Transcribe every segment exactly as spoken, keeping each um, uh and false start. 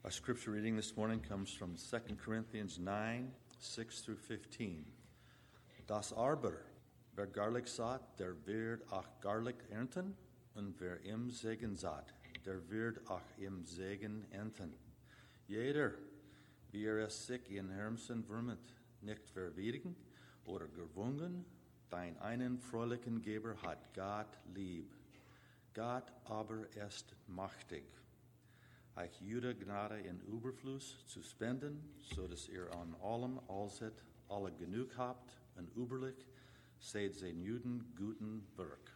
Our scripture reading this morning comes from Second Corinthians nine, six through fifteen. Das aber, wer garlich sagt, der wird auch garlich ernten, und wer im Segen sagt, der wird auch im Segen ernten. Jeder, wie er es sich in Herzen wurmt, nicht verwirren oder gewungen, dein einen fröhlichen Geber hat Gott lieb. Gott aber ist mächtig, euch jede Gnade in Überfluss zu spenden, so dass ihr an allem allset alle genug habt und überlich seid sein jeden guten Werk.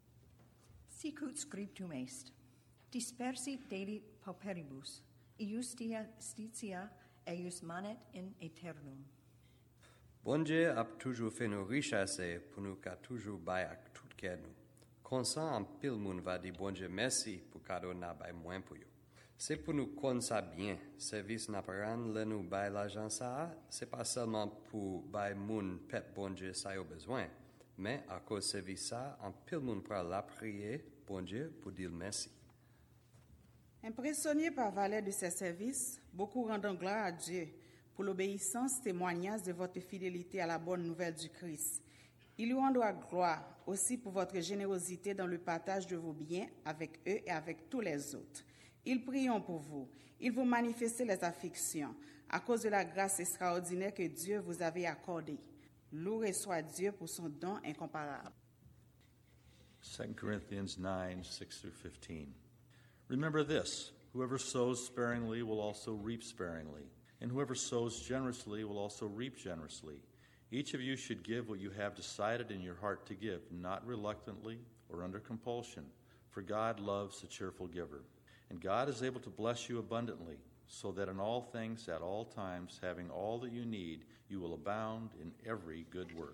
Sicut scriptum est, dispersit deli pauperibus, iustia stitia eius manet in aeternum. Bon Dieu a toujours fait nous richasser pour nous qu'a toujours bay ak tout kè nous. Consent en pile moun va di bon Dieu merci pour cadeau na bay moins pour yo. C'est pour nous qu'on ça bien, service n'a pas rend le nous bay l'argent ça, c'est pas seulement pour bay moun pep bon Dieu ça yo besoin, mais à cause service ça, en pile moun pour la prier bon Dieu pour dire merci. Impressionnés par valet de ces services, beaucoup rendant gloire à Dieu pour l'obéissance témoignage de votre fidélité à la bonne nouvelle du Christ. Il lui rendra gloire aussi pour votre générosité dans le partage de vos biens avec eux et avec tous les autres. Ils prient pour vous. Ils vous manifestent les affections à cause de la grâce extraordinaire que Dieu vous avait accordée. Loué soit Dieu pour son don incomparable. Second Corinthians nine, six through fifteen. Remember this, whoever sows sparingly will also reap sparingly, and whoever sows generously will also reap generously. Each of you should give what you have decided in your heart to give, not reluctantly or under compulsion, for God loves a cheerful giver. And God is able to bless you abundantly, so that in all things, at all times, having all that you need, you will abound in every good work.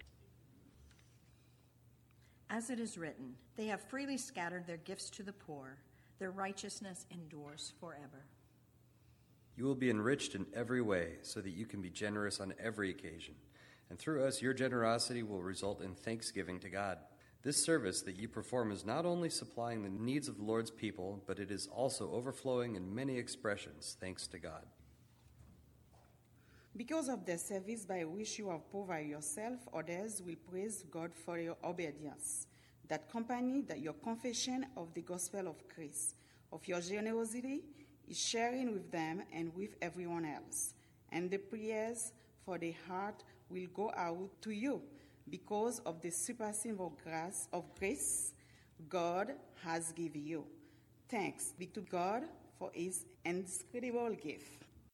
As it is written, they have freely scattered their gifts to the poor. Their righteousness endures forever. You will be enriched in every way so that you can be generous on every occasion. And through us, your generosity will result in thanksgiving to God. This service that you perform is not only supplying the needs of the Lord's people, but it is also overflowing in many expressions, thanks to God. Because of the service by which you have provided yourself, others will praise God for your obedience. That accompany that your confession of the gospel of Christ, of your generosity, is sharing with them and with everyone else. And the prayers for the heart will go out to you because of the surpassing of grace, of grace God has given you. Thanks be to God for his indescribable gift.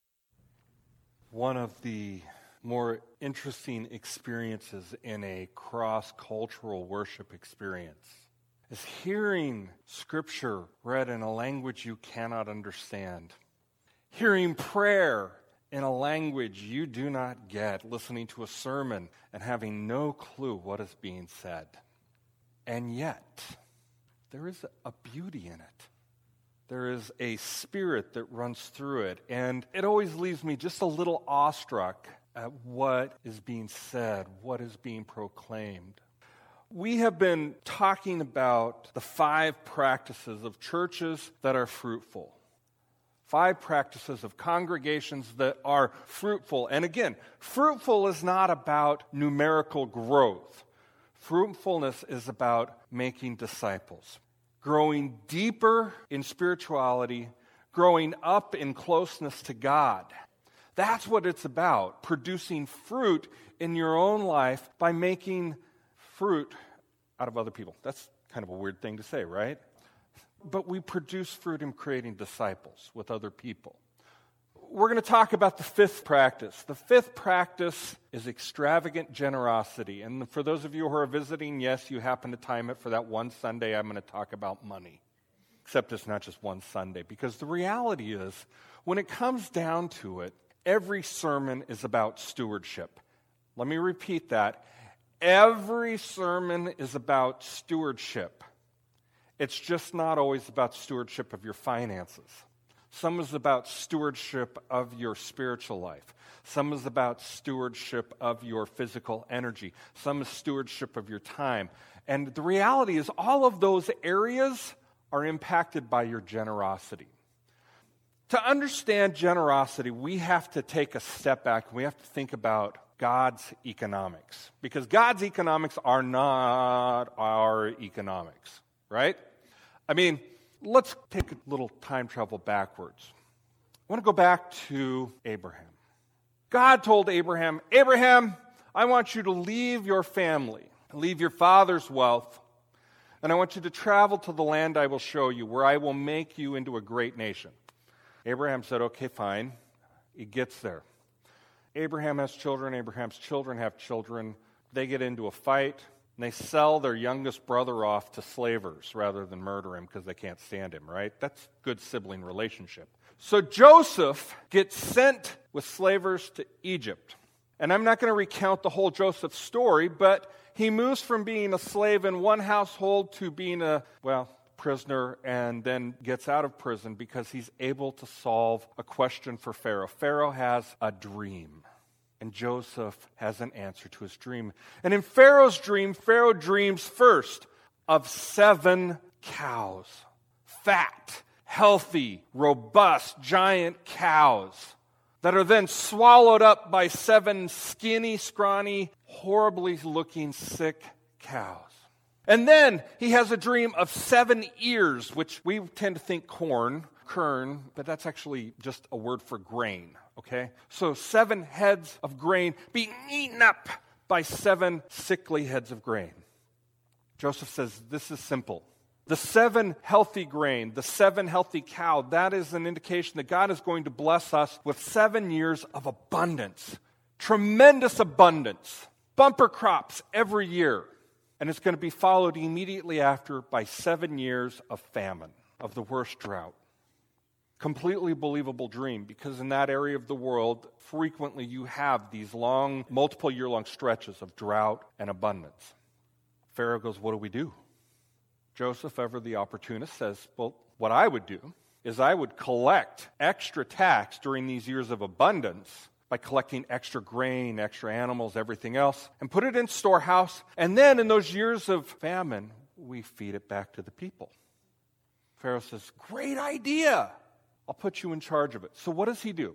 One of the more interesting experiences in a cross-cultural worship experience is hearing Scripture read in a language you cannot understand, hearing prayer in a language you do not get, listening to a sermon and having no clue what is being said. And yet, there is a beauty in it. There is a spirit that runs through it, and it always leaves me just a little awestruck at what is being said, what is being proclaimed. We have been talking about the five practices of churches that are fruitful. Five practices of congregations that are fruitful. And again, fruitful is not about numerical growth. Fruitfulness is about making disciples, growing deeper in spirituality, growing up in closeness to God. That's what it's about, producing fruit in your own life by making fruit out of other people. That's kind of a weird thing to say, right? But we produce fruit in creating disciples with other people. We're going to talk about the fifth practice. The fifth practice is extravagant generosity. And for those of you who are visiting, yes, you happen to time it for that one Sunday I'm going to talk about money. Except it's not just one Sunday, because the reality is, when it comes down to it, every sermon is about stewardship. Let me repeat that. Every sermon is about stewardship. It's just not always about stewardship of your finances. Some is about stewardship of your spiritual life. Some is about stewardship of your physical energy. Some is stewardship of your time. And the reality is, all of those areas are impacted by your generosity. To understand generosity, we have to take a step back and we have to think about God's economics. Because God's economics are not our economics, right? I mean, let's take a little time travel backwards. I want to go back to Abraham. God told Abraham, Abraham, I want you to leave your family, leave your father's wealth, and I want you to travel to the land I will show you, where I will make you into a great nation. Abraham said, okay, fine. He gets there. Abraham has children. Abraham's children have children. They get into a fight, and they sell their youngest brother off to slavers rather than murder him because they can't stand him, right? That's good sibling relationship. So Joseph gets sent with slavers to Egypt. And I'm not going to recount the whole Joseph story, but he moves from being a slave in one household to being a, well, prisoner, and then gets out of prison because he's able to solve a question for Pharaoh. Pharaoh has a dream, and Joseph has an answer to his dream. And in Pharaoh's dream, Pharaoh dreams first of seven cows. Fat, healthy, robust, giant cows that are then swallowed up by seven skinny, scrawny, horribly looking, sick cows. And then he has a dream of seven ears, which we tend to think corn, kern, but that's actually just a word for grain, okay? So seven heads of grain being eaten up by seven sickly heads of grain. Joseph says, this is simple. The seven healthy grain, the seven healthy cow, that is an indication that God is going to bless us with seven years of abundance. Tremendous abundance. Bumper crops every year. And it's going to be followed immediately after by seven years of famine, of the worst drought. Completely believable dream, because in that area of the world, frequently you have these long, multiple year-long stretches of drought and abundance. Pharaoh goes, what do we do? Joseph, ever the opportunist, says, well, what I would do is I would collect extra tax during these years of abundance by collecting extra grain, extra animals, everything else, and put it in storehouse. And then in those years of famine, we feed it back to the people. Pharaoh says, great idea. I'll put you in charge of it. So what does he do?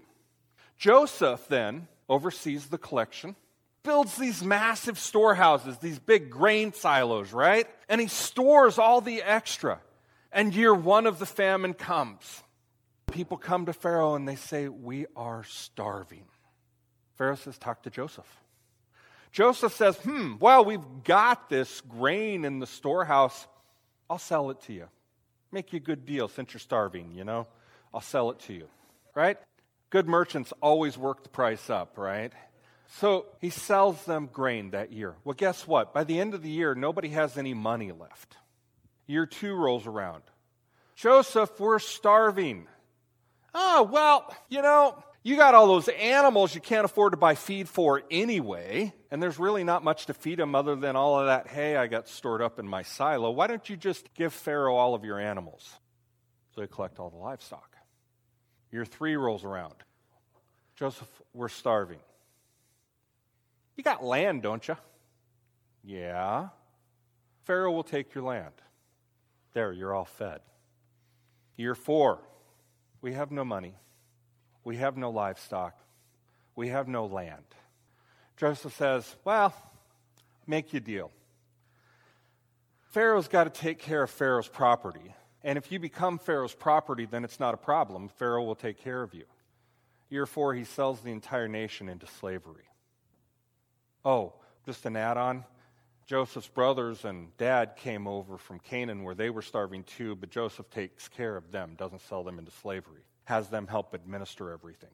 Joseph then oversees the collection, builds these massive storehouses, these big grain silos, right? And he stores all the extra. And year one of the famine comes. People come to Pharaoh and they say, we are starving. Pharaoh says, talk to Joseph. Joseph says, hmm, well, we've got this grain in the storehouse. I'll sell it to you. Make you a good deal since you're starving, you know. I'll sell it to you, right? Good merchants always work the price up, right? So he sells them grain that year. Well, guess what? By the end of the year, nobody has any money left. Year two rolls around. Joseph, we're starving. Oh, well, you know, you got all those animals you can't afford to buy feed for anyway, and there's really not much to feed them other than all of that hay I got stored up in my silo. Why don't you just give Pharaoh all of your animals? So they collect all the livestock. Year three rolls around. Joseph, we're starving. You got land, don't you? Yeah. Pharaoh will take your land. There, you're all fed. Year four, we have no money. We have no livestock. We have no land. Joseph says, well, make you a deal. Pharaoh's got to take care of Pharaoh's property. And if you become Pharaoh's property, then it's not a problem. Pharaoh will take care of you. Year four, he sells the entire nation into slavery. Oh, just an add-on. Joseph's brothers and dad came over from Canaan where they were starving too, but Joseph takes care of them, doesn't sell them into slavery, has them help administer everything.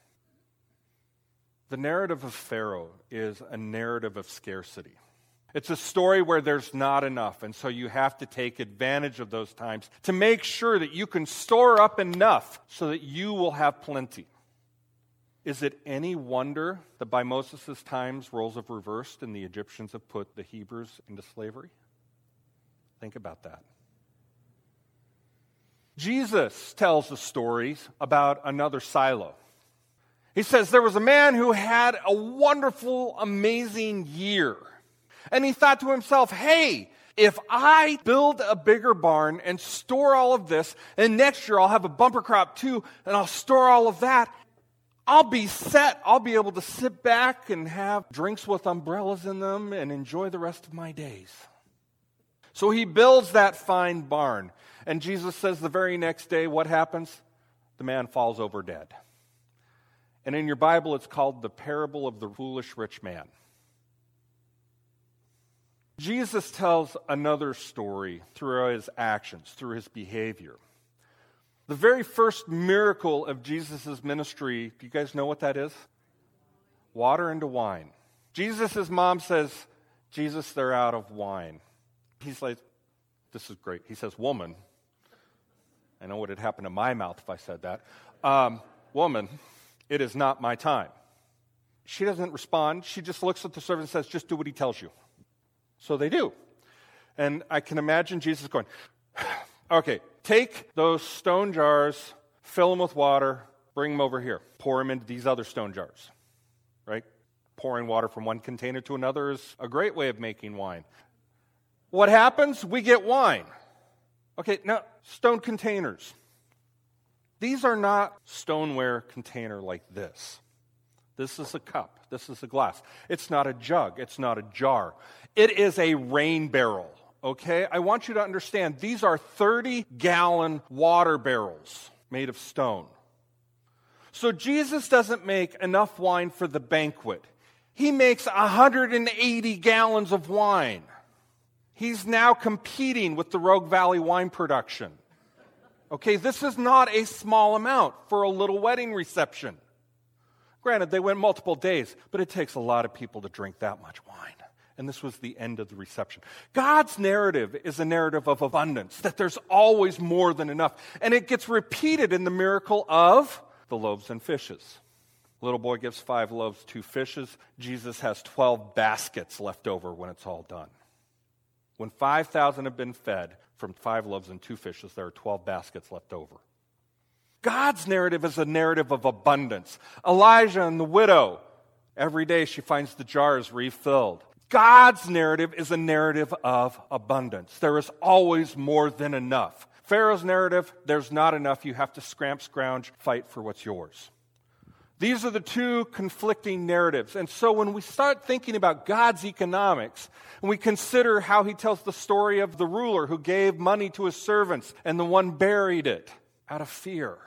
The narrative of Pharaoh is a narrative of scarcity. It's a story where there's not enough, and so you have to take advantage of those times to make sure that you can store up enough so that you will have plenty. Is it any wonder that by Moses' times roles have reversed and the Egyptians have put the Hebrews into slavery? Think about that. Jesus tells the stories about another silo. He says there was a man who had a wonderful, amazing year. And he thought to himself, hey, if I build a bigger barn and store all of this, and next year I'll have a bumper crop too, and I'll store all of that, I'll be set. I'll be able to sit back and have drinks with umbrellas in them and enjoy the rest of my days. So he builds that fine barn. And Jesus says the very next day, what happens? The man falls over dead. And in your Bible, it's called the parable of the foolish rich man. Jesus tells another story through his actions, through his behavior. The very first miracle of Jesus' ministry, do you guys know what that is? Water into wine. Jesus' mom says, Jesus, they're out of wine. He's like, this is great. He says, woman. I know what had happened to my mouth if I said that. Um, woman, it is not my time. She doesn't respond. She just looks at the servant and says, just do what he tells you. So they do. And I can imagine Jesus going, okay, take those stone jars, fill them with water, bring them over here. Pour them into these other stone jars, right? Pouring water from one container to another is a great way of making wine. What happens? We get wine. Okay, now, stone containers. These are not stoneware container like this. This is a cup. This is a glass. It's not a jug. It's not a jar. It is a rain barrel, okay? I want you to understand, these are thirty-gallon water barrels made of stone. So Jesus doesn't make enough wine for the banquet. He makes one hundred eighty gallons of wine. He's now competing with the Rogue Valley wine production. Okay, this is not a small amount for a little wedding reception. Granted, they went multiple days, but it takes a lot of people to drink that much wine. And this was the end of the reception. God's narrative is a narrative of abundance, that there's always more than enough. And it gets repeated in the miracle of the loaves and fishes. Little boy gives five loaves, two fishes. Jesus has twelve baskets left over when it's all done. When five thousand have been fed from five loaves and two fishes, there are twelve baskets left over. God's narrative is a narrative of abundance. Elijah and the widow, every day she finds the jars refilled. God's narrative is a narrative of abundance. There is always more than enough. Pharaoh's narrative, there's not enough. You have to scramp, scrounge, fight for what's yours. These are the two conflicting narratives. And so when we start thinking about God's economics, and we consider how he tells the story of the ruler who gave money to his servants and the one buried it out of fear.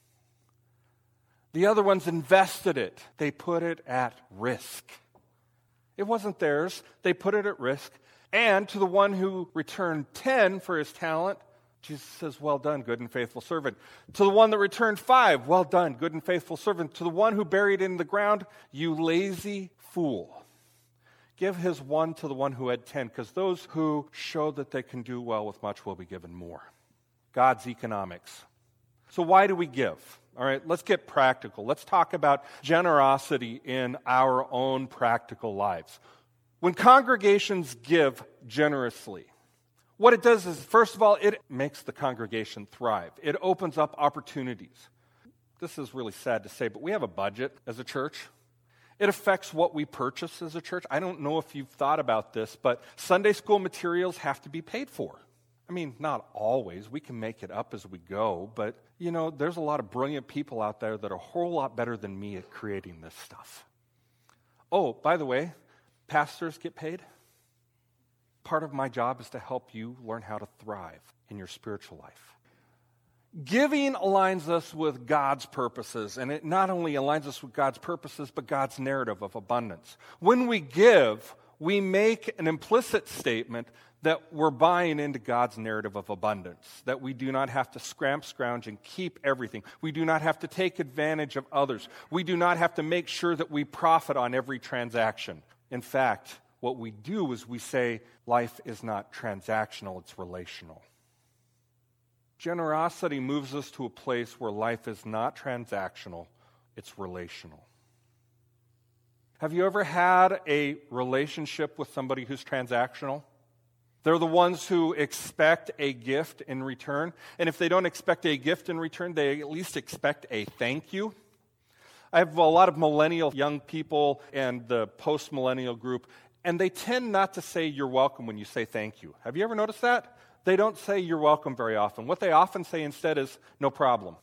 The other ones invested it. They put it at risk. It wasn't theirs. They put it at risk. And to the one who returned ten for his talent, Jesus says, well done, good and faithful servant. To the one that returned five, well done, good and faithful servant. To the one who buried it in the ground, you lazy fool. Give his one to the one who had ten, because those who show that they can do well with much will be given more. God's economics. So why do we give? All right, let's get practical. Let's talk about generosity in our own practical lives. When congregations give generously, what it does is, first of all, it makes the congregation thrive. It opens up opportunities. This is really sad to say, but we have a budget as a church. It affects what we purchase as a church. I don't know if you've thought about this, but Sunday school materials have to be paid for. I mean, not always. We can make it up as we go, but, you know, there's a lot of brilliant people out there that are a whole lot better than me at creating this stuff. Oh, by the way, pastors get paid. Part of my job is to help you learn how to thrive in your spiritual life. Giving aligns us with God's purposes, and it not only aligns us with God's purposes, but God's narrative of abundance. When we give, we make an implicit statement that we're buying into God's narrative of abundance, that we do not have to scramp, scrounge, and keep everything. We do not have to take advantage of others. We do not have to make sure that we profit on every transaction. In fact, what we do is we say life is not transactional, it's relational. Generosity moves us to a place where life is not transactional, it's relational. Have you ever had a relationship with somebody who's transactional? They're the ones who expect a gift in return. And if they don't expect a gift in return, they at least expect a thank you. I have a lot of millennial young people and the post-millennial group. And they tend not to say you're welcome when you say thank you. Have you ever noticed that? They don't say you're welcome very often. What they often say instead is no problem.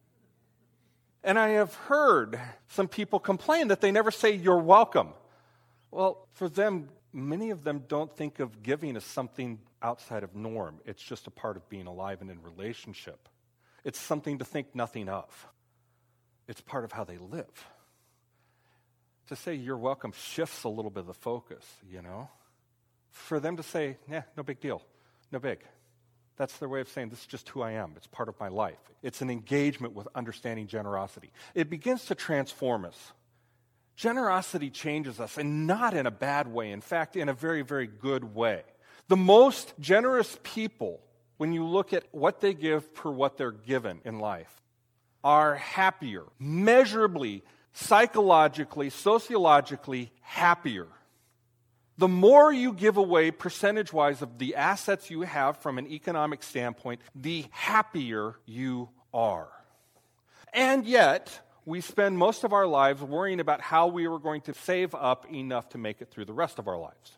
And I have heard some people complain that they never say you're welcome. Well, for them, many of them don't think of giving as something outside of norm. It's just a part of being alive and in relationship. It's something to think nothing of. It's part of how they live. To say you're welcome shifts a little bit of the focus, you know. For them to say, yeah, no big deal, no big. That's their way of saying, this is just who I am. It's part of my life. It's an engagement with understanding generosity. It begins to transform us. Generosity changes us, and not in a bad way. In fact, in a very, very good way. The most generous people, when you look at what they give per what they're given in life, are happier, measurably, psychologically, sociologically happier. The more you give away percentage-wise of the assets you have from an economic standpoint, the happier you are. And yet, we spend most of our lives worrying about how we are going to save up enough to make it through the rest of our lives.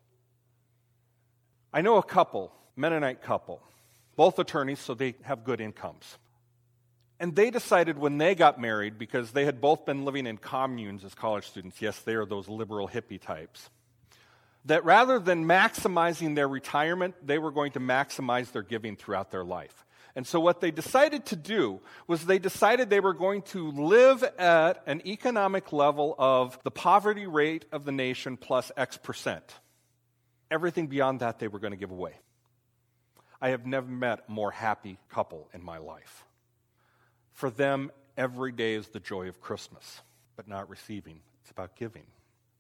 I know a couple, Mennonite couple, both attorneys, so they have good incomes. And they decided when they got married, because they had both been living in communes as college students, yes, they are those liberal hippie types, that rather than maximizing their retirement, they were going to maximize their giving throughout their life. And so what they decided to do was they decided they were going to live at an economic level of the poverty rate of the nation plus X percent. Everything beyond that they were going to give away. I have never met a more happy couple in my life. For them, every day is the joy of Christmas, but not receiving. It's about giving.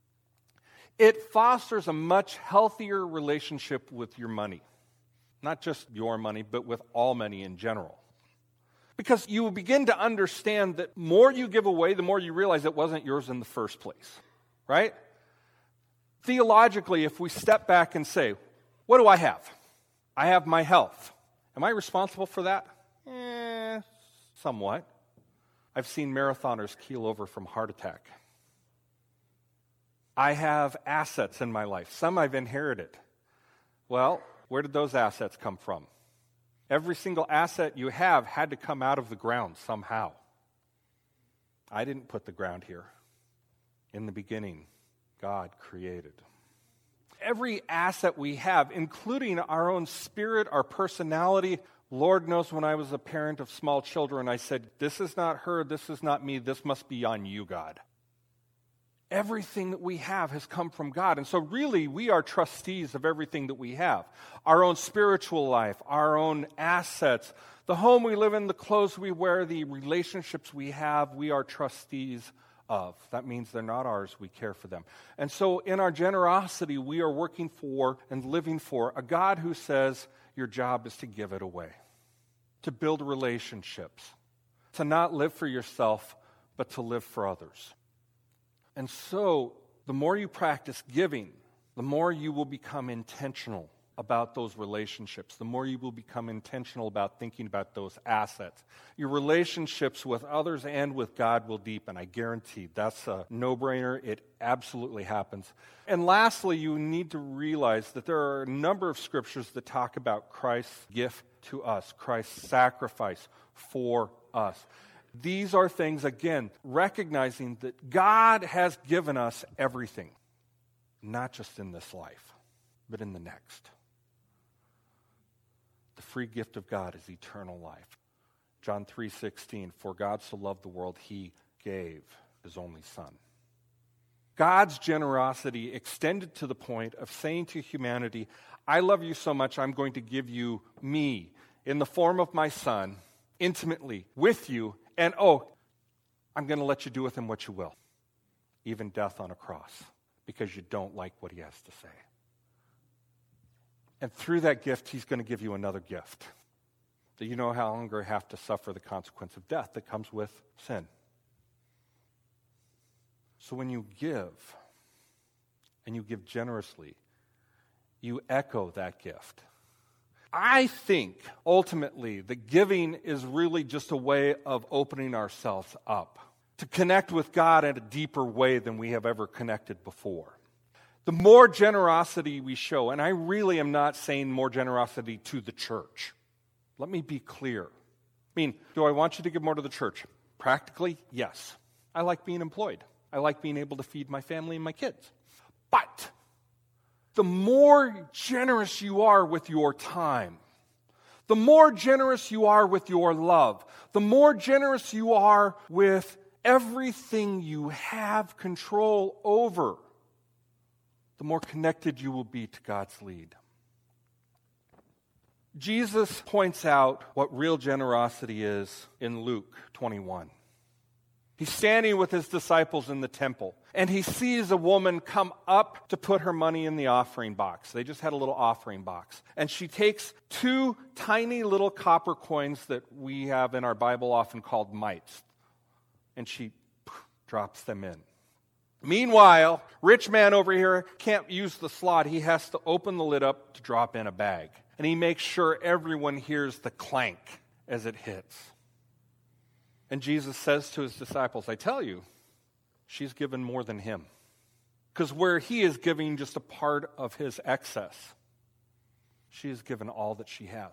It fosters a much healthier relationship with your money. Not just your money, but with all money in general. Because you will begin to understand that more you give away, the more you realize it wasn't yours in the first place. Right? Theologically, if we step back and say, what do I have? I have my health. Am I responsible for that? Eh, somewhat. I've seen marathoners keel over from heart attack. I have assets in my life. Some I've inherited. Well, where did those assets come from? Every single asset you have had to come out of the ground somehow. I didn't put the ground here. In the beginning, God created. Every asset we have, including our own spirit, our personality. Lord knows when I was a parent of small children, I said, this is not her, this is not me, this must be on you, God. Everything that we have has come from God. And so really, we are trustees of everything that we have. Our own spiritual life, our own assets, the home we live in, the clothes we wear, the relationships we have, we are trustees of. That means they're not ours, we care for them. And so in our generosity, we are working for and living for a God who says your job is to give it away, to build relationships, to not live for yourself, but to live for others. And so, the more you practice giving, the more you will become intentional about those relationships, the more you will become intentional about thinking about those assets. Your relationships with others and with God will deepen. I guarantee that's a no-brainer. It absolutely happens. And lastly, you need to realize that there are a number of scriptures that talk about Christ's gift to us, Christ's sacrifice for us. These are things, again, recognizing that God has given us everything, not just in this life, but in the next. The free gift of God is eternal life. John three sixteen, for God so loved the world, he gave his only Son. God's generosity extended to the point of saying to humanity, I love you so much, I'm going to give you me in the form of my Son, intimately with you. And, oh, I'm going to let you do with him what you will, even death on a cross, because you don't like what he has to say. And through that gift, he's going to give you another gift, that you no longer have to suffer the consequence of death that comes with sin. So when you give, and you give generously, you echo that gift. I think, ultimately, that giving is really just a way of opening ourselves up to connect with God in a deeper way than we have ever connected before. the more generosity we show, and I really am not saying more generosity to the church. Let me be clear. I mean, do I want you to give more to the church? Practically, yes. I like being employed. I like being able to feed my family and my kids. But the more generous you are with your time, the more generous you are with your love, the more generous you are with everything you have control over, the more connected you will be to God's lead. Jesus points out what real generosity is in Luke twenty-one. He's standing with his disciples in the temple, and he sees a woman come up to put her money in the offering box. They just had a little offering box. And she takes two tiny little copper coins that we have in our Bible often called mites, and she drops them in. Meanwhile, rich man over here can't use the slot. He has to open the lid up to drop in a bag. And he makes sure everyone hears the clank as it hits. And Jesus says to his disciples, I tell you, she's given more than him. Because where he is giving just a part of his excess, she has given all that she has.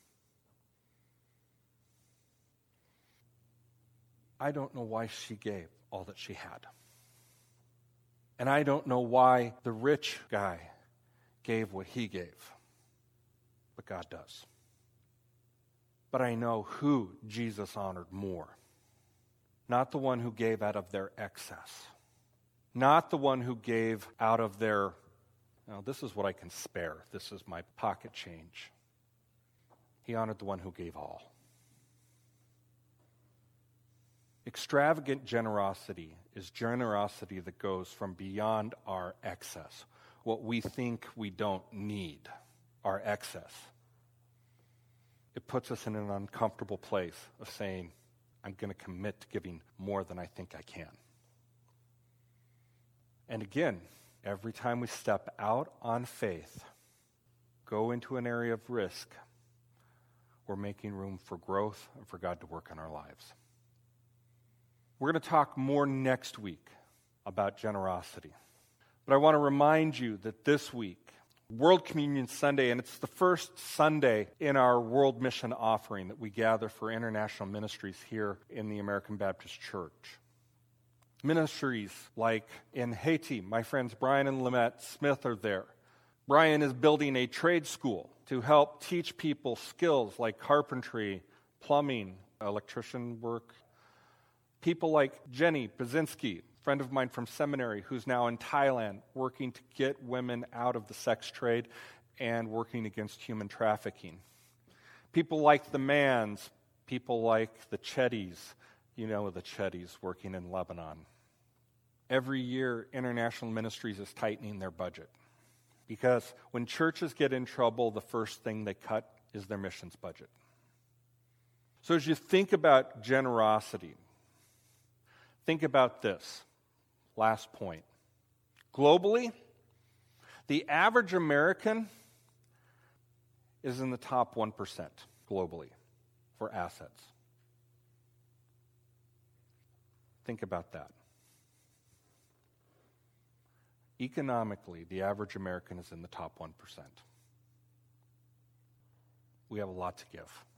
I don't know why she gave all that she had. And I don't know why the rich guy gave what he gave. But God does. But I know who Jesus honored more. Not the one who gave out of their excess. Not the one who gave out of their, well, this is what I can spare. This is my pocket change. He honored the one who gave all. Extravagant generosity is generosity that goes from beyond our excess. What we think we don't need, our excess. It puts us in an uncomfortable place of saying, I'm going to commit to giving more than I think I can. And again, every time we step out on faith, go into an area of risk, we're making room for growth and for God to work in our lives. We're going to talk more next week about generosity. But I want to remind you that this week, World Communion Sunday, and it's the first Sunday in our World Mission Offering that we gather for international ministries here in the American Baptist Church. Ministries like in Haiti, my friends Brian and Lamette Smith are there. Brian is building a trade school to help teach people skills like carpentry, plumbing, electrician work. People like Jenny Bazinski, friend of mine from seminary, who's now in Thailand working to get women out of the sex trade and working against human trafficking. People like the Mans, people like the Chettys, you know the Chettys working in Lebanon. Every year, International Ministries is tightening their budget because when churches get in trouble, the first thing they cut is their missions budget. So as you think about generosity, think about this. Last point. Globally, the average American is in the top one percent globally for assets. Think about that. Economically, the average American is in the top one percent. We have a lot to give.